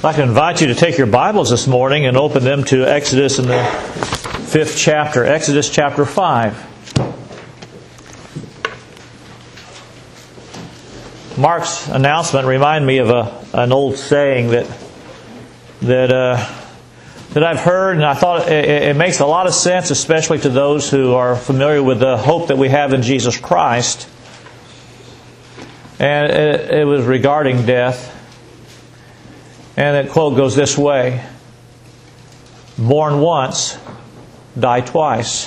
I'd like to invite you to take your Bibles this morning and open them to Exodus in the 5th chapter, Exodus chapter 5. Mark's announcement reminded me of an old saying that I've heard, and I thought it makes a lot of sense, especially to those who are familiar with the hope that we have in Jesus Christ. And it was regarding death. And the quote goes this way: born once, die twice.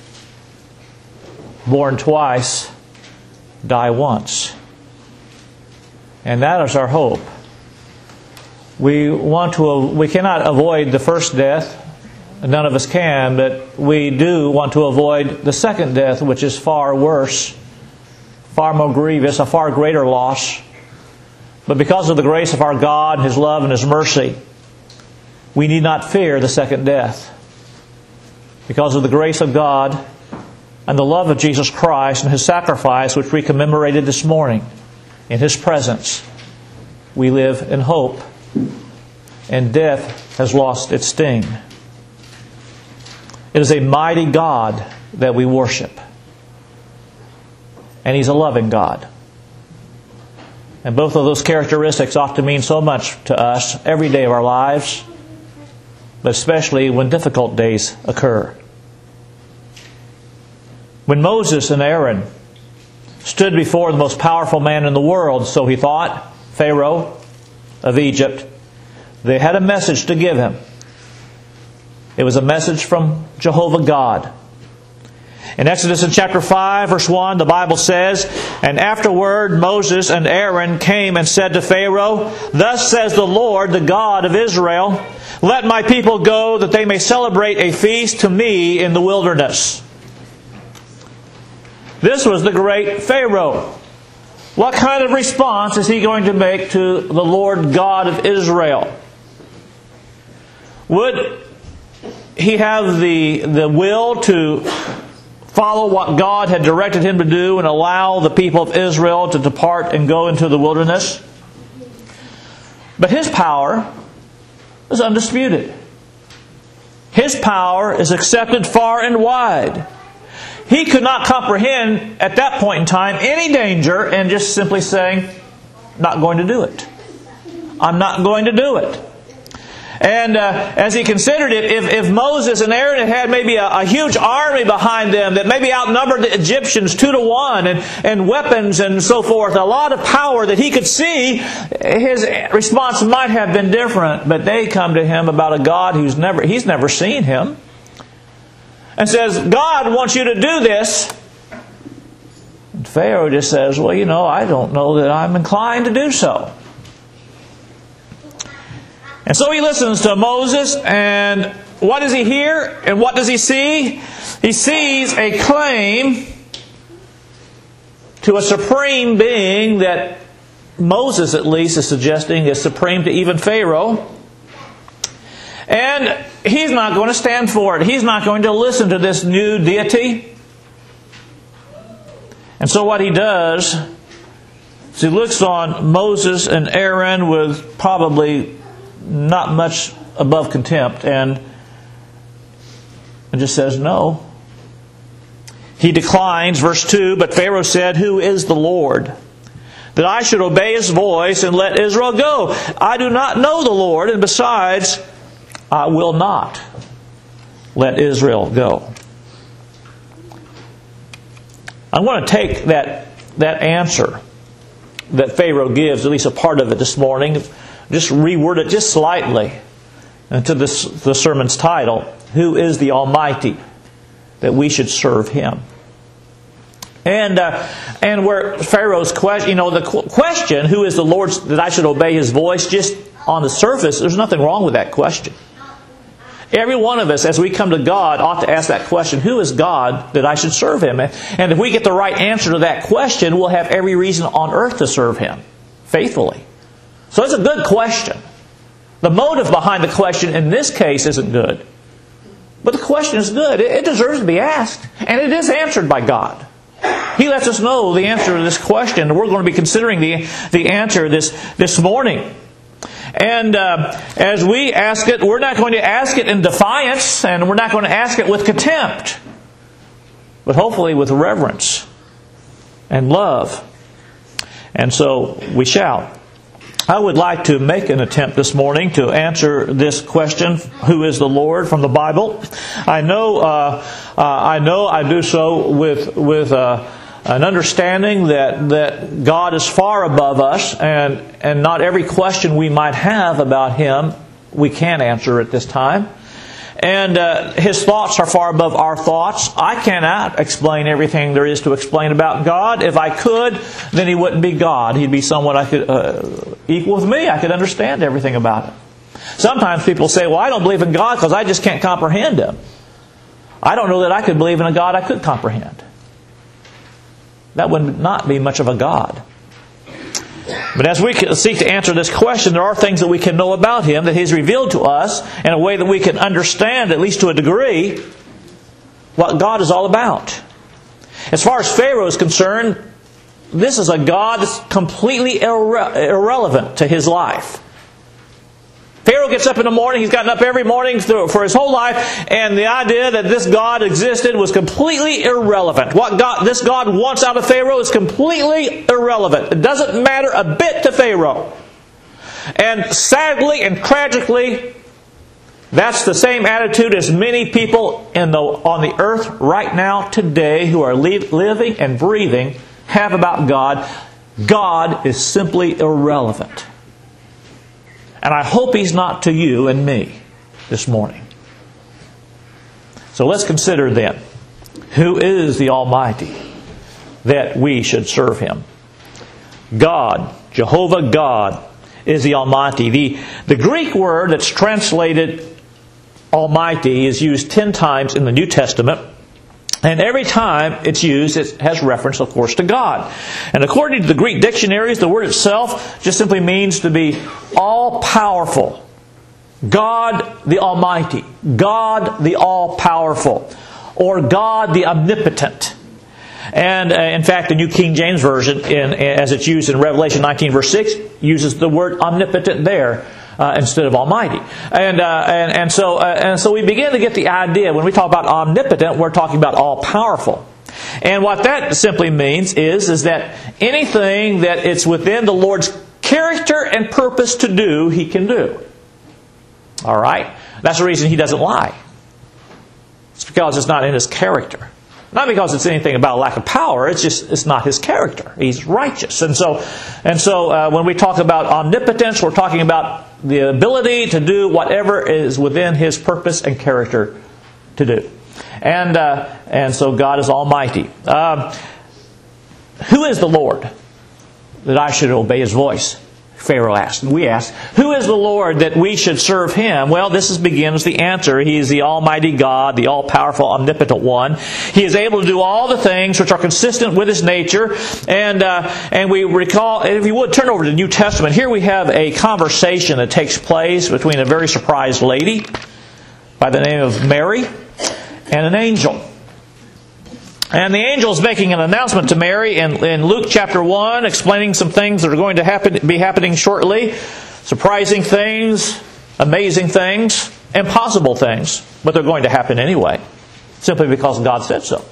Born twice, die once. And that is our hope. We cannot avoid the first death. None of us can, but we do want to avoid the second death, which is far worse, far more grievous, a far greater loss. But because of the grace of our God, His love and His mercy, we need not fear the second death. Because of the grace of God and the love of Jesus Christ and His sacrifice, which we commemorated this morning in His presence, we live in hope, and death has lost its sting. It is a mighty God that we worship, and He's a loving God. And both of those characteristics ought to mean so much to us every day of our lives, but especially when difficult days occur. When Moses and Aaron stood before the most powerful man in the world, so he thought, Pharaoh of Egypt, they had a message to give him. It was a message from Jehovah God. In Exodus in chapter 5, verse 1, the Bible says, "And afterward Moses and Aaron came and said to Pharaoh, Thus says the Lord, the God of Israel, Let my people go, that they may celebrate a feast to me in the wilderness." This was the great Pharaoh. What kind of response is he going to make to the Lord God of Israel? Would he have the will to follow what God had directed him to do and allow the people of Israel to depart and go into the wilderness? But his power is undisputed. His power is accepted far and wide. He could not comprehend at that point in time any danger in just simply saying, "Not going to do it. I'm not going to do it." And as he considered it, if Moses and Aaron had maybe a huge army behind them that maybe outnumbered the Egyptians 2-1 and weapons and so forth, a lot of power that he could see, his response might have been different. But they come to him about a God he's never seen him, and says, "God wants you to do this." And Pharaoh just says, "Well, I don't know that I'm inclined to do so." And so he listens to Moses, and what does he hear? And what does he see? He sees a claim to a supreme being that Moses, at least, is suggesting is supreme to even Pharaoh. And he's not going to stand for it. He's not going to listen to this new deity. And so what he does is he looks on Moses and Aaron with probably not much above contempt, and just says no. He declines, verse 2, "But Pharaoh said, Who is the Lord, that I should obey His voice and let Israel go? I do not know the Lord, and besides, I will not let Israel go." I want to take that answer that Pharaoh gives, at least a part of it this morning, just reword it just slightly into the sermon's title: Who is the Almighty that we should serve Him? And where Pharaoh's question, the question, "Who is the Lord that I should obey His voice?" just on the surface, there's nothing wrong with that question. Every one of us, as we come to God, ought to ask that question: Who is God that I should serve Him? And if we get the right answer to that question, we'll have every reason on earth to serve Him faithfully. So it's a good question. The motive behind the question in this case isn't good. But the question is good. It deserves to be asked. And it is answered by God. He lets us know the answer to this question. And we're going to be considering the answer this morning. And as we ask it, we're not going to ask it in defiance, and we're not going to ask it with contempt, but hopefully with reverence and love. And so we shall. I would like to make an attempt this morning to answer this question, who is the Lord, from the Bible. I know I do so with an understanding that God is far above us, and not every question we might have about Him we can answer at this time. And His thoughts are far above our thoughts. I cannot explain everything there is to explain about God. If I could, then He wouldn't be God. He'd be someone I could equal with me. I could understand everything about Him. Sometimes people say, well, I don't believe in God because I just can't comprehend Him. I don't know that I could believe in a God I could comprehend. That would not be much of a God. But as we seek to answer this question, there are things that we can know about Him, that He's revealed to us in a way that we can understand, at least to a degree, what God is all about. As far as Pharaoh is concerned, this is a God that's completely irrelevant to his life. Pharaoh gets up in the morning, he's gotten up every morning for his whole life, and the idea that this God existed was completely irrelevant. What this God wants out of Pharaoh is completely irrelevant. It doesn't matter a bit to Pharaoh. And sadly and tragically, that's the same attitude as many people on the earth right now today who are living and breathing have about God. God is simply irrelevant. And I hope He's not to you and me this morning. So let's consider then, who is the Almighty that we should serve Him? God, Jehovah God, is the Almighty. The Greek word that's translated Almighty is used 10 times in the New Testament. And every time it's used, it has reference, of course, to God. And according to the Greek dictionaries, the word itself just simply means to be all-powerful. God the Almighty. God the all-powerful. Or God the omnipotent. And in fact, the New King James Version, as it's used in Revelation 19 verse 6, uses the word omnipotent there. Instead of Almighty. And so we begin to get the idea, when we talk about omnipotent, we're talking about all-powerful. And what that simply means is that anything that it's within the Lord's character and purpose to do, He can do. All right? That's the reason He doesn't lie. It's because it's not in His character. Not because it's anything about a lack of power, it's not His character. He's righteous. And so when we talk about omnipotence, we're talking about the ability to do whatever is within His purpose and character to do. And so God is Almighty. Who is the Lord that I should obey His voice? Pharaoh asked. We asked, who is the Lord that we should serve Him? Well, this begins the answer. He is the Almighty God, the all-powerful, omnipotent One. He is able to do all the things which are consistent with His nature. And we recall, if you would, turn over to the New Testament. Here we have a conversation that takes place between a very surprised lady by the name of Mary and an angel. And the angel is making an announcement to Mary in Luke chapter 1, explaining some things that are going to be happening shortly. Surprising things, amazing things, impossible things. But they're going to happen anyway, simply because God said so.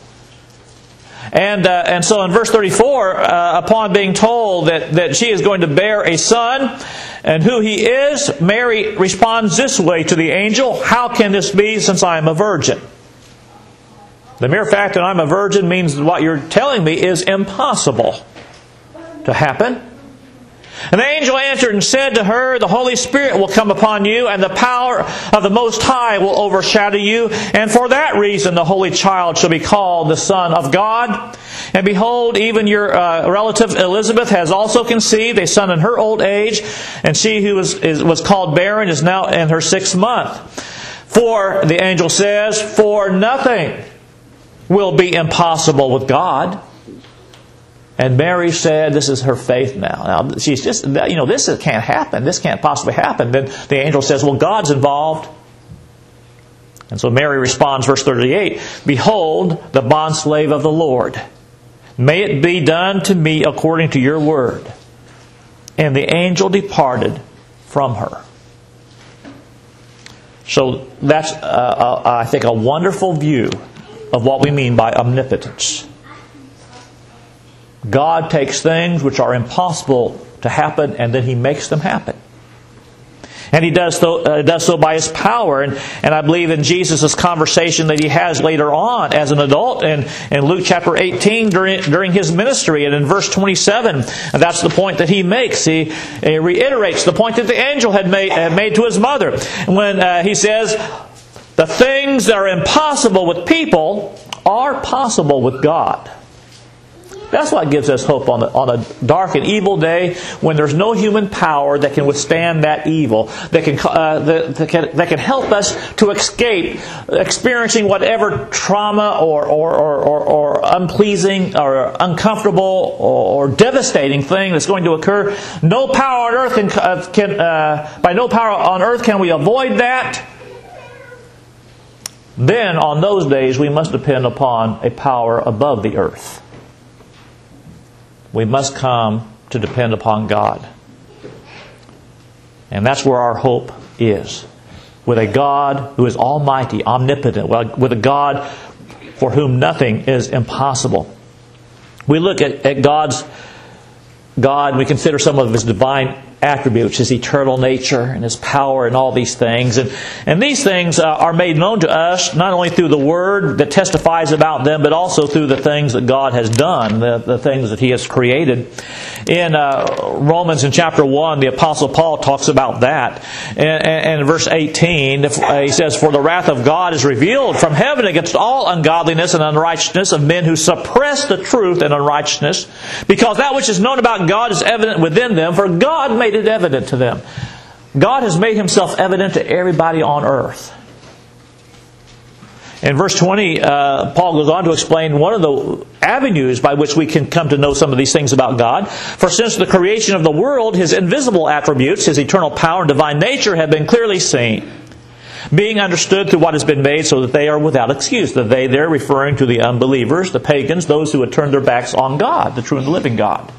And so in verse 34, upon being told that she is going to bear a son, and who he is, Mary responds this way to the angel, "How can this be, since I am a virgin?" The mere fact that I'm a virgin means that what you're telling me is impossible to happen. And the angel answered and said to her, "The Holy Spirit will come upon you, and the power of the Most High will overshadow you. And for that reason the Holy Child shall be called the Son of God. And behold, even your relative Elizabeth has also conceived a son in her old age, and she who was called barren is now in her 6th month. For," the angel says, "for nothing will be impossible with God." And Mary said, this is her faith now. Now, she's just, this can't happen. This can't possibly happen. Then the angel says, well, God's involved. And so Mary responds, verse 38, "Behold, the bondslave of the Lord. May it be done to me according to your word." And the angel departed from her. So that's, I think, a wonderful view of what we mean by omnipotence. God takes things which are impossible to happen, and then He makes them happen. And He does so by His power. And I believe in Jesus' conversation that He has later on as an adult in Luke chapter 18 during His ministry. And in verse 27, that's the point that He makes. He reiterates the point that the angel had made to His mother. When He says, the things that are impossible with people are possible with God. That's what gives us hope on a dark and evil day when there's no human power that can withstand that evil, that can help us to escape experiencing whatever trauma or unpleasing or uncomfortable or devastating thing that's going to occur. No power on earth by no power on earth can we avoid that. Then on those days we must depend upon a power above the earth. We must come to depend upon God. And that's where our hope is. With a God who is almighty, omnipotent, with a God for whom nothing is impossible. We look at God, we consider some of His divine attributes, His eternal nature and His power and all these things. And these things are made known to us not only through the Word that testifies about them, but also through the things that God has done, the things that He has created. In Romans in chapter 1, the Apostle Paul talks about that. And in verse 18, he says, "For the wrath of God is revealed from heaven against all ungodliness and unrighteousness of men who suppress the truth in unrighteousness, because that which is known about God is evident within them, for God made it evident to them." God has made Himself evident to everybody on earth. In verse 20, Paul goes on to explain one of the avenues by which we can come to know some of these things about God. "For since the creation of the world, His invisible attributes, His eternal power and divine nature have been clearly seen, being understood through what has been made, so that they are without excuse." The they there referring to the unbelievers, the pagans, those who had turned their backs on God, the true and living God.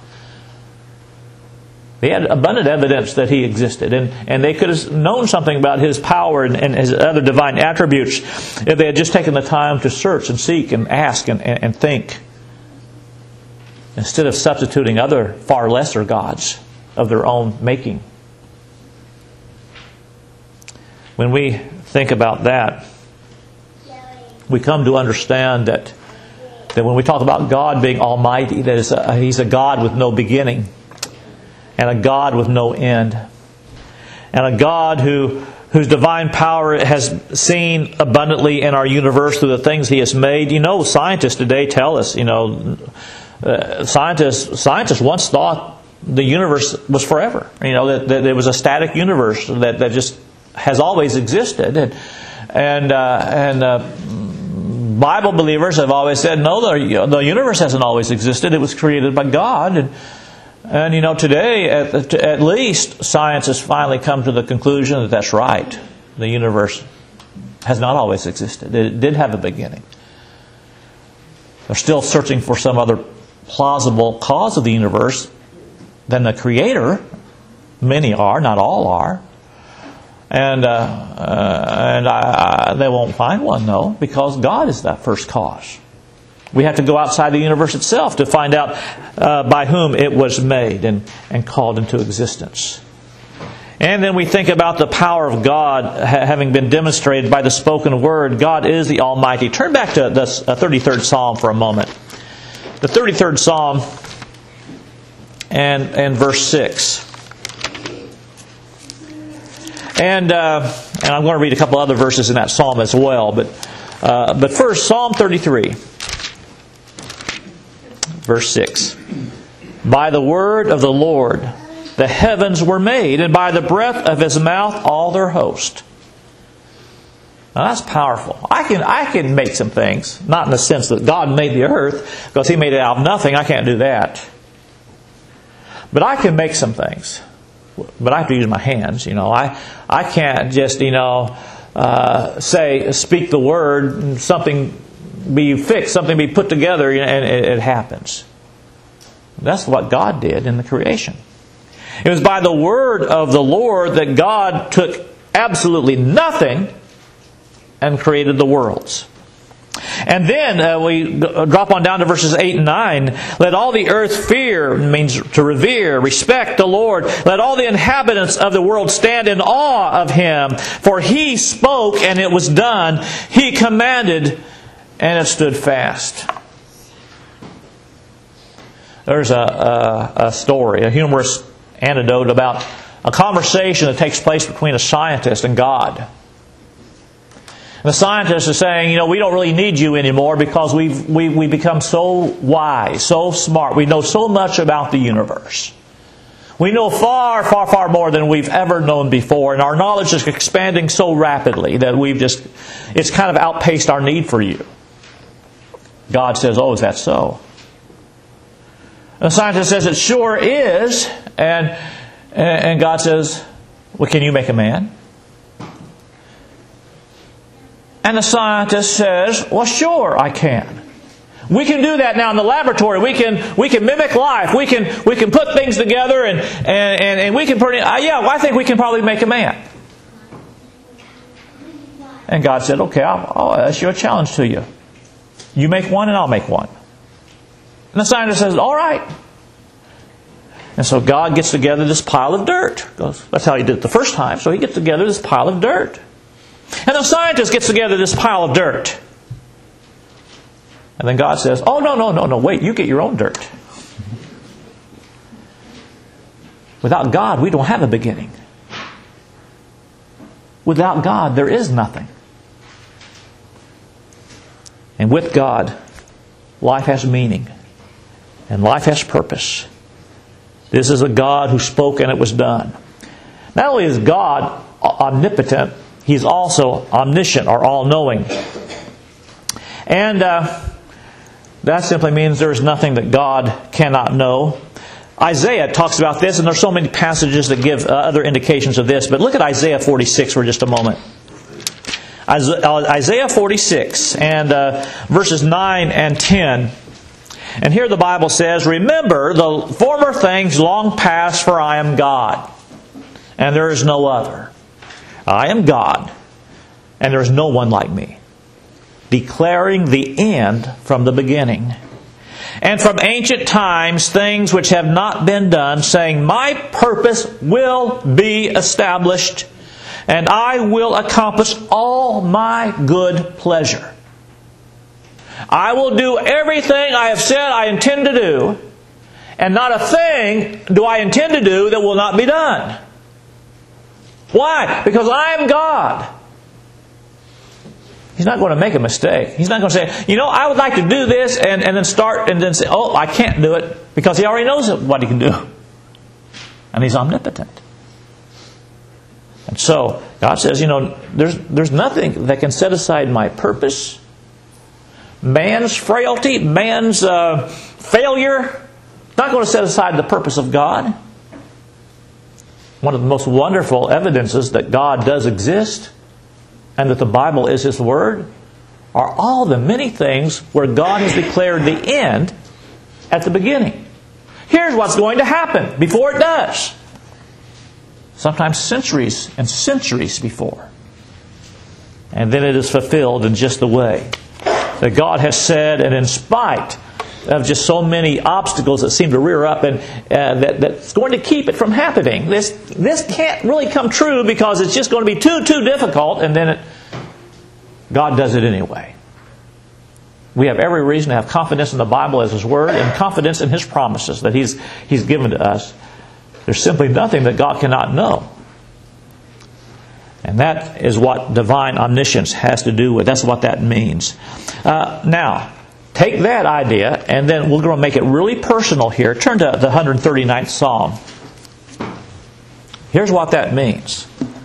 They had abundant evidence that He existed, and they could have known something about His power and His other divine attributes if they had just taken the time to search and seek and ask and think, instead of substituting other far lesser gods of their own making. When we think about that, we come to understand that when we talk about God being almighty, that He's a God with no beginning, and a God with no end, and a God whose divine power has seen abundantly in our universe through the things He has made. Scientists today tell us, scientists once thought the universe was forever. That it was a static universe that just has always existed, and Bible believers have always said, no, the universe hasn't always existed. It was created by God. And today, at least, science has finally come to the conclusion that that's right. The universe has not always existed. It did have a beginning. They're still searching for some other plausible cause of the universe than the Creator. Many are, not all are. And they won't find one, though, because God is that first cause. We have to go outside the universe itself to find out by whom it was made and called into existence. And then we think about the power of God having been demonstrated by the spoken word. God is the Almighty. Turn back to the 33rd Psalm for a moment. The 33rd Psalm and verse 6. And I'm going to read a couple other verses in that psalm as well. But first, Psalm 33. Verse 6. "By the word of the Lord the heavens were made, and by the breath of His mouth all their host." Now that's powerful. I can make some things, not in the sense that God made the earth, because He made it out of nothing. I can't do that. But I can make some things. But I have to use my hands. I can't just speak the word, and something be fixed, something be put together, and it happens. That's what God did in the creation. It was by the word of the Lord that God took absolutely nothing and created the worlds. And then we drop on down to verses 8 and 9. Let all the earth fear, means to revere, respect the Lord. Let all the inhabitants of the world stand in awe of Him. For He spoke and it was done. He commanded and it stood fast. There's a story, a humorous anecdote about a conversation that takes place between a scientist and God. And the scientist is saying, we don't really need you anymore because we've become so wise, so smart. We know so much about the universe. We know far, far, far more than we've ever known before. And our knowledge is expanding so rapidly that it's kind of outpaced our need for you. God says, oh, is that so? And the scientist says, it sure is. And God says, well, can you make a man? And the scientist says, well, sure, I can. We can do that now in the laboratory. We can mimic life. We can put things together and we can I think we can probably make a man. And God said, okay, I'll issue a challenge to you. You make one and I'll make one. And the scientist says, all right. And so God gets together this pile of dirt. That's how He did it the first time. So He gets together this pile of dirt. And the scientist gets together this pile of dirt. And then God says, oh, no, wait, you get your own dirt. Without God, we don't have a beginning. Without God, there is nothing. And with God, life has meaning. And life has purpose. This is a God who spoke and it was done. Not only is God omnipotent, He's also omniscient or all-knowing. And that simply means there is nothing that God cannot know. Isaiah talks about this, and there's so many passages that give other indications of this. But look at Isaiah 46 for just a moment. Isaiah 46 and verses 9 and 10. And here the Bible says, remember the former things long past, for I am God, and there is no other. I am God, and there is no one like me, declaring the end from the beginning. And from ancient times things which have not been done, saying, my purpose will be established, and I will accomplish all my good pleasure. I will do everything I have said I intend to do, and not a thing do I intend to do that will not be done. Why? Because I am God. He's not going to make a mistake. He's not going to say, I would like to do this, and then start and then say, oh, I can't do it, because He already knows what He can do. And He's omnipotent. And so, God says, there's nothing that can set aside my purpose. Man's frailty, man's failure, not going to set aside the purpose of God. One of the most wonderful evidences that God does exist and that the Bible is His Word are all the many things where God has declared the end at the beginning. Here's what's going to happen before it does. Sometimes centuries and centuries before. And then it is fulfilled in just the way that God has said, and in spite of just so many obstacles that seem to rear up and that's going to keep it from happening. This can't really come true because it's just going to be too difficult, and then God does it anyway. We have every reason to have confidence in the Bible as His Word and confidence in His promises that He's given to us. There's simply nothing that God cannot know. And that is what divine omniscience has to do with. That's what that means. Now, take that idea, and then we're going to make it really personal here. Turn to the 139th Psalm. Here's what that means.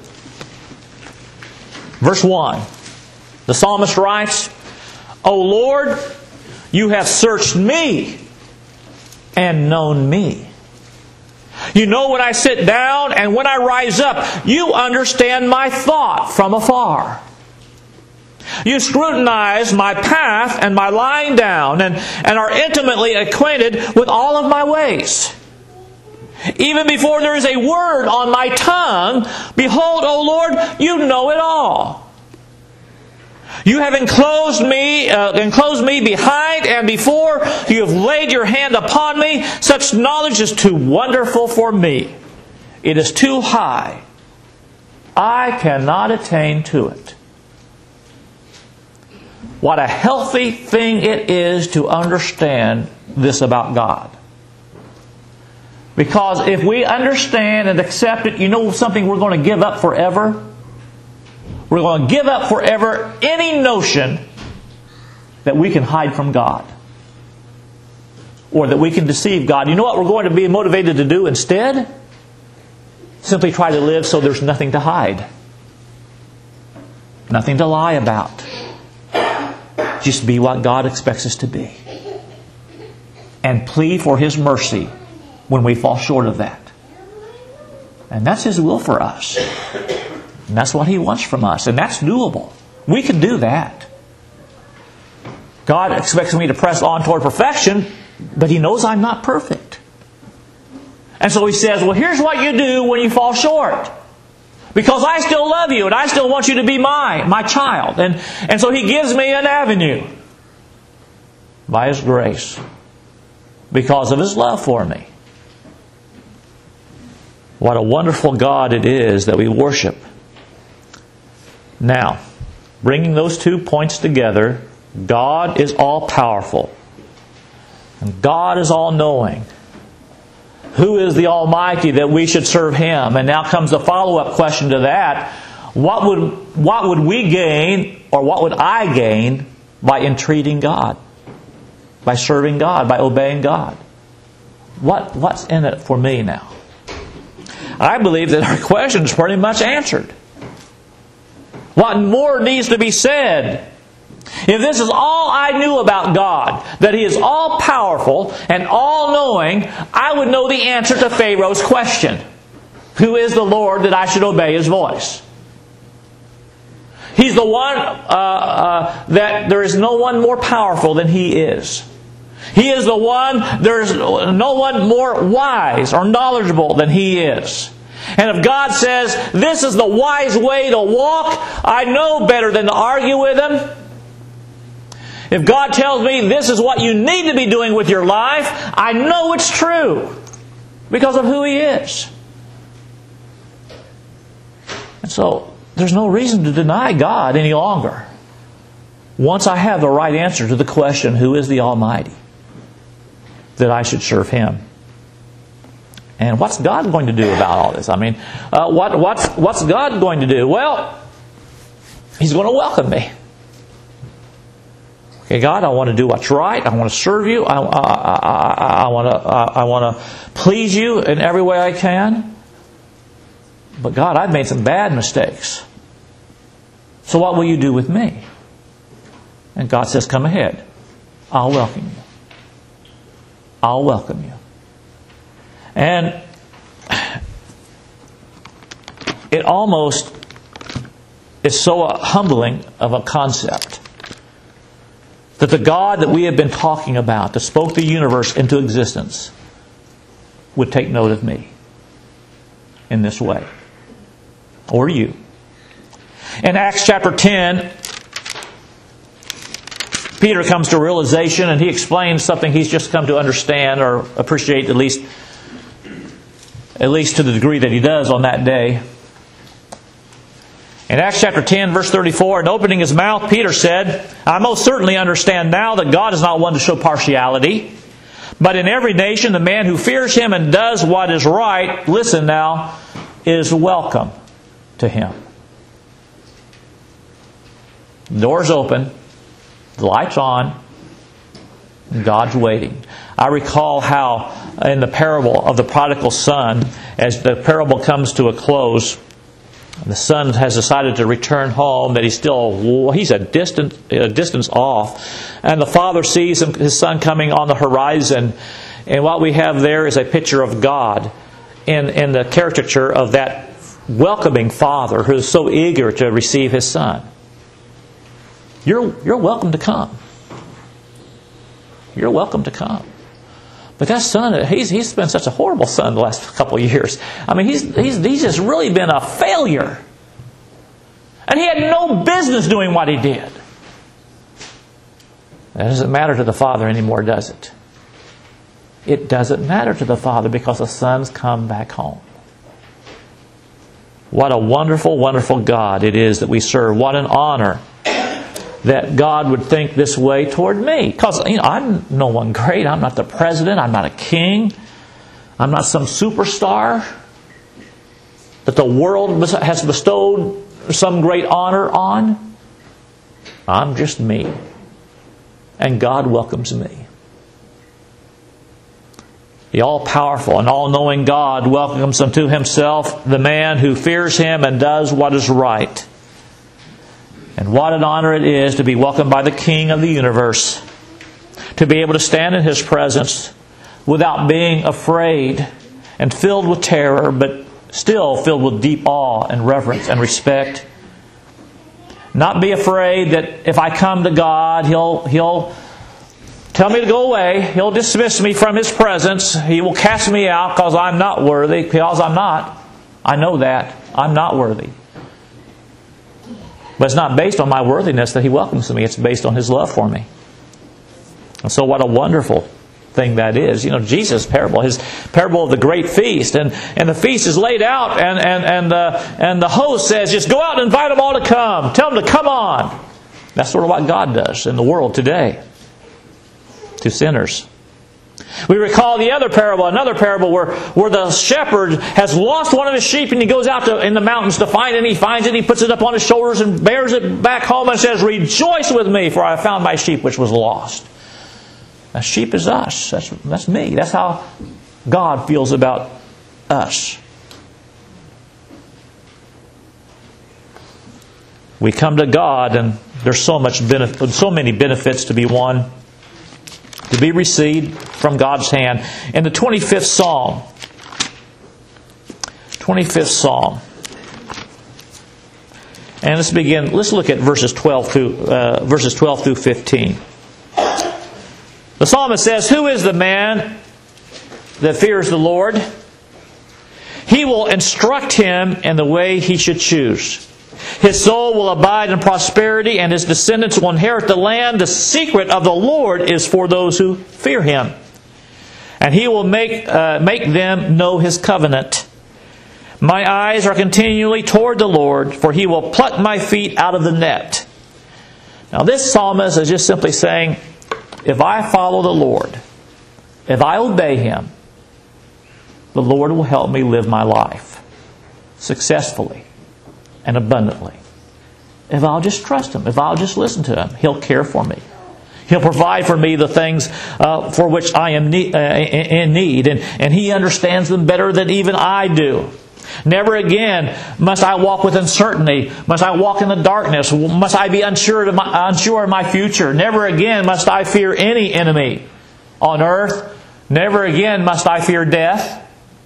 Verse 1. The psalmist writes, O Lord, you have searched me and known me. You know when I sit down and when I rise up. You understand my thought from afar. You scrutinize my path and my lying down, and are intimately acquainted with all of my ways. Even before there is a word on my tongue, behold, O Lord, you know it all. You have enclosed me behind and before. You have laid your hand upon me. Such knowledge is too wonderful for me. It is too high. I cannot attain to it. What a healthy thing it is to understand this about God. Because if we understand and accept it, you know something we're going to give up forever? We're going to give up forever any notion that we can hide from God. Or that we can deceive God. You know what we're going to be motivated to do instead? Simply try to live so there's nothing to hide. Nothing to lie about. Just be what God expects us to be. And plead for His mercy when we fall short of that. And that's His will for us. And that's what He wants from us. And that's doable. We can do that. God expects me to press on toward perfection, but He knows I'm not perfect. And so He says, well, here's what you do when you fall short. Because I still love you and I still want you to be my child. And so He gives me an avenue by His grace. Because of His love for me. What a wonderful God it is that we worship. Now, bringing those 2 points together, God is all-powerful. And God is all-knowing. Who is the Almighty that we should serve Him? And now comes the follow-up question to that. What would we gain, or what would I gain, by entreating God? By serving God, by obeying God? What's in it for me now? I believe that our question is pretty much answered. What more needs to be said? If this is all I knew about God, that He is all-powerful and all-knowing, I would know the answer to Pharaoh's question. Who is the Lord that I should obey His voice? He's the one that there is no one more powerful than He is. He is the one, there is no one more wise or knowledgeable than He is. And if God says, this is the wise way to walk, I know better than to argue with Him. If God tells me this is what you need to be doing with your life, I know it's true because of who He is. And so, there's no reason to deny God any longer. Once I have the right answer to the question, who is the Almighty, that I should serve Him. And what's God going to do about all this? I mean, what's God going to do? Well, He's going to welcome me. Okay, God, I want to do what's right. I want to serve You. I want to please You in every way I can. But God, I've made some bad mistakes. So what will You do with me? And God says, come ahead. I'll welcome you. I'll welcome you. And it almost is so humbling of a concept that the God that we have been talking about, that spoke the universe into existence, would take note of me in this way. Or you. In Acts chapter 10, Peter comes to a realization and he explains something he's just come to understand or appreciate, at least to the degree that he does on that day. In Acts chapter 10, verse 34, and opening his mouth, Peter said, I most certainly understand now that God is not one to show partiality, but in every nation the man who fears Him and does what is right, listen now, is welcome to Him. The door's open, the light's on, and God's waiting. I recall how in the parable of the prodigal son, as the parable comes to a close, the son has decided to return home, that he's a distance off. And the father sees his son coming on the horizon. And what we have there is a picture of God in the caricature of that welcoming father who is so eager to receive his son. You're welcome to come. You're welcome to come. But that son, he's been such a horrible son the last couple of years. I mean, he's just really been a failure. And he had no business doing what he did. That doesn't matter to the father anymore, does it? It doesn't matter to the father because the son's come back home. What a wonderful, wonderful God it is that we serve. What an honor that God would think this way toward me. Because I'm no one great. I'm not the president. I'm not a king. I'm not some superstar that the world has bestowed some great honor on. I'm just me. And God welcomes me. The all-powerful and all-knowing God welcomes unto Himself the man who fears Him and does what is right. And what an honor it is to be welcomed by the King of the universe. To be able to stand in His presence without being afraid and filled with terror, but still filled with deep awe and reverence and respect. Not be afraid that if I come to God, He'll tell me to go away. He'll dismiss me from His presence. He will cast me out because I'm not worthy. Because I'm not. I know that. I'm not worthy. But it's not based on my worthiness that He welcomes me. It's based on His love for me. And so what a wonderful thing that is. Jesus' parable, His parable of the great feast. And the feast is laid out and the host says, just go out and invite them all to come. Tell them to come on. That's sort of what God does in the world today to sinners. We recall the other parable, another parable where the shepherd has lost one of his sheep and he goes out in the mountains to find it, and he finds it, he puts it up on his shoulders and bears it back home and says, rejoice with me, for I found my sheep which was lost. That sheep is us. That's me. That's how God feels about us. We come to God and there's so many benefits to be won, to be received from God's hand. In the 25th Psalm, 25th Psalm, and let's look at verses 12 through 15. The psalmist says, who is the man that fears the Lord? He will instruct him in the way he should choose. His soul will abide in prosperity, and his descendants will inherit the land. The secret of the Lord is for those who fear Him. And He will make them know His covenant. My eyes are continually toward the Lord, for He will pluck my feet out of the net. Now this psalmist is just simply saying, if I follow the Lord, if I obey Him, the Lord will help me live my life successfully and abundantly. If I'll just trust Him, if I'll just listen to Him, He'll care for me. He'll provide for me the things for which I am in need. And He understands them better than even I do. Never again must I walk with uncertainty. Must I walk in the darkness. Must I be unsure of my future. Never again must I fear any enemy on earth. Never again must I fear death.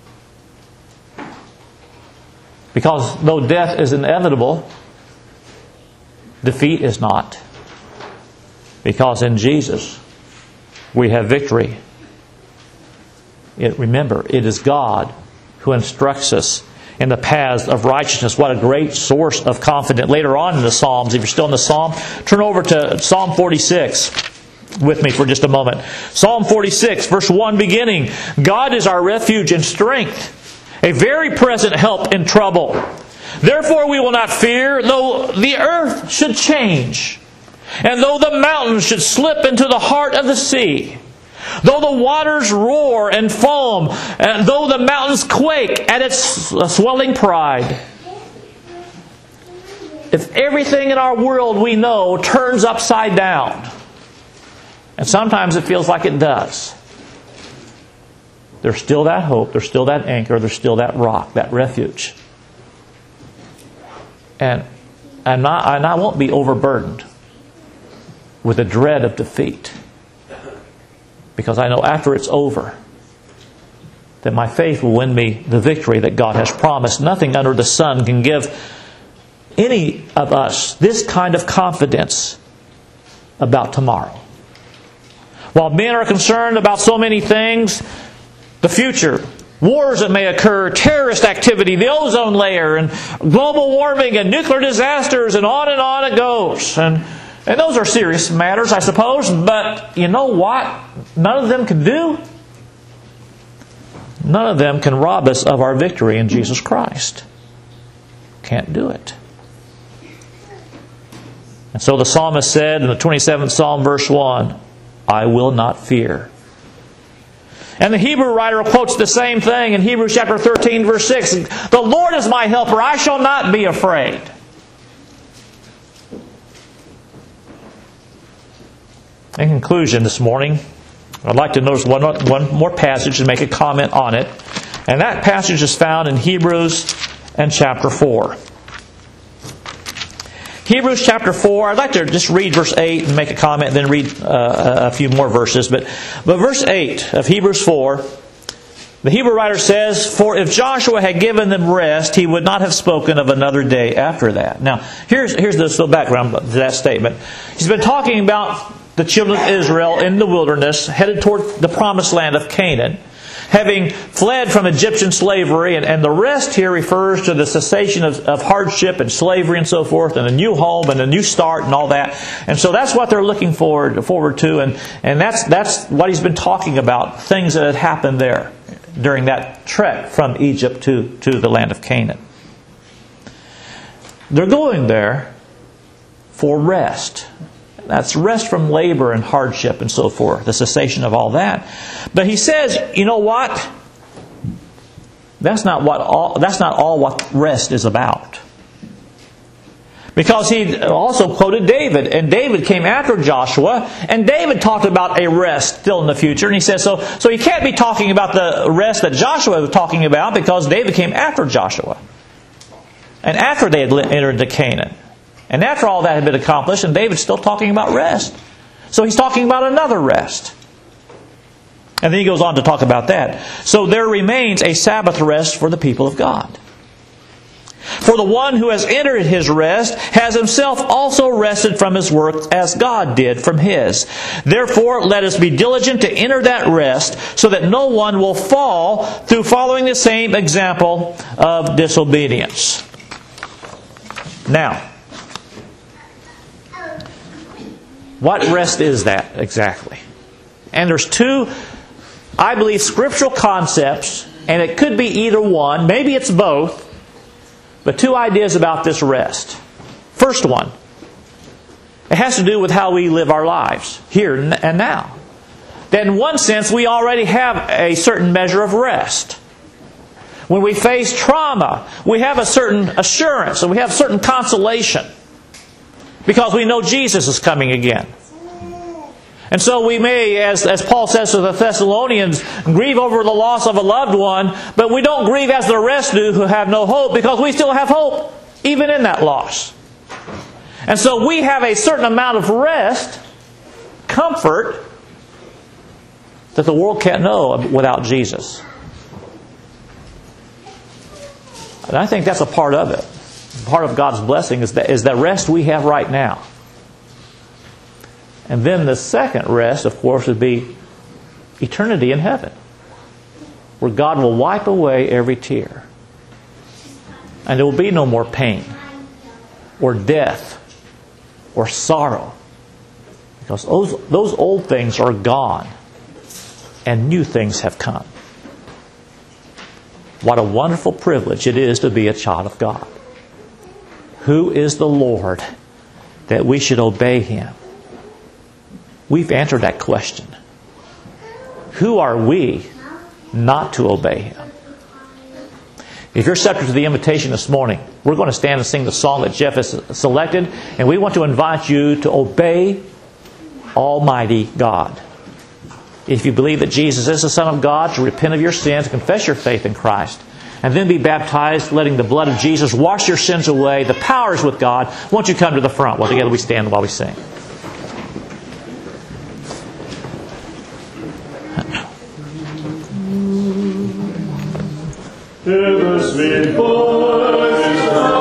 Because though death is inevitable, defeat is not. Because in Jesus we have victory. Remember, it is God who instructs us in the paths of righteousness. What a great source of confidence. Later on in the Psalms, if you're still in the Psalm, turn over to Psalm 46 with me for just a moment. Psalm 46, verse 1 beginning. God is our refuge and strength, a very present help in trouble. Therefore we will not fear, though the earth should change, and though the mountains should slip into the heart of the sea. Though the waters roar and foam, and though the mountains quake at its swelling pride. If everything in our world we know turns upside down, and sometimes it feels like it does, there's still that hope, there's still that anchor, there's still that rock, that refuge. And I won't be overburdened with the dread of defeat. Because I know after it's over, that my faith will win me the victory that God has promised. Nothing under the sun can give any of us this kind of confidence about tomorrow. While men are concerned about so many things, the future, wars that may occur, terrorist activity, the ozone layer, and global warming, and nuclear disasters, and on it goes. And those are serious matters, I suppose, but you know what? None of them can do. None of them can rob us of our victory in Jesus Christ. Can't do it. And so the psalmist said in the 27th Psalm, verse 1, I will not fear. And the Hebrew writer quotes the same thing in Hebrews chapter 13, verse 6. The Lord is my helper, I shall not be afraid. In conclusion this morning, I'd like to notice one more passage and make a comment on it. And that passage is found in Hebrews and chapter 4. Hebrews chapter 4, I'd like to just read verse 8 and make a comment, then read a few more verses. But verse 8 of Hebrews 4, the Hebrew writer says, For if Joshua had given them rest, he would not have spoken of another day after that. Now, here's the little background to that statement. He's been talking about the children of Israel in the wilderness, headed toward the promised land of Canaan, having fled from Egyptian slavery, and the rest here refers to the cessation of hardship and slavery and so forth, and a new home and a new start and all that. And so that's what they're looking forward to, and that's what he's been talking about, things that had happened there during that trek from Egypt to the land of Canaan. They're going there for rest. That's rest from labor and hardship and so forth, the cessation of all that. But he says, you know what? That's not all what rest is about. Because he also quoted David, and David came after Joshua, and David talked about a rest still in the future. And he says, so he can't be talking about the rest that Joshua was talking about, because David came after Joshua. And after they had entered into Canaan. And after all that had been accomplished, and David's still talking about rest. So he's talking about another rest. And then he goes on to talk about that. So there remains a Sabbath rest for the people of God. For the one who has entered his rest has himself also rested from his work as God did from his. Therefore, let us be diligent to enter that rest, so that no one will fall through following the same example of disobedience. Now, what rest is that exactly? And there's two, I believe, scriptural concepts, and it could be either one, maybe it's both, but two ideas about this rest. First one, it has to do with how we live our lives, here and now. That in one sense, we already have a certain measure of rest. When we face trauma, we have a certain assurance, and we have certain consolation. Because we know Jesus is coming again. And so we may, as Paul says to the Thessalonians, grieve over the loss of a loved one, but we don't grieve as the rest do who have no hope, because we still have hope, even in that loss. And so we have a certain amount of rest, comfort, that the world can't know without Jesus. And I think that's a part of it. Part of God's blessing is that rest we have right now. And then the second rest, of course, would be eternity in heaven, where God will wipe away every tear. And there will be no more pain, or death, or sorrow. Because those old things are gone, and new things have come. What a wonderful privilege it is to be a child of God. Who is the Lord that we should obey Him? We've answered that question. Who are we not to obey Him? If you're subject to the invitation this morning, we're going to stand and sing the song that Jeff has selected, and we want to invite you to obey Almighty God. If you believe that Jesus is the Son of God, to repent of your sins, confess your faith in Christ, and then be baptized, letting the blood of Jesus wash your sins away. The power is with God. Won't you come to the front while together we stand while we sing? To the sweet voice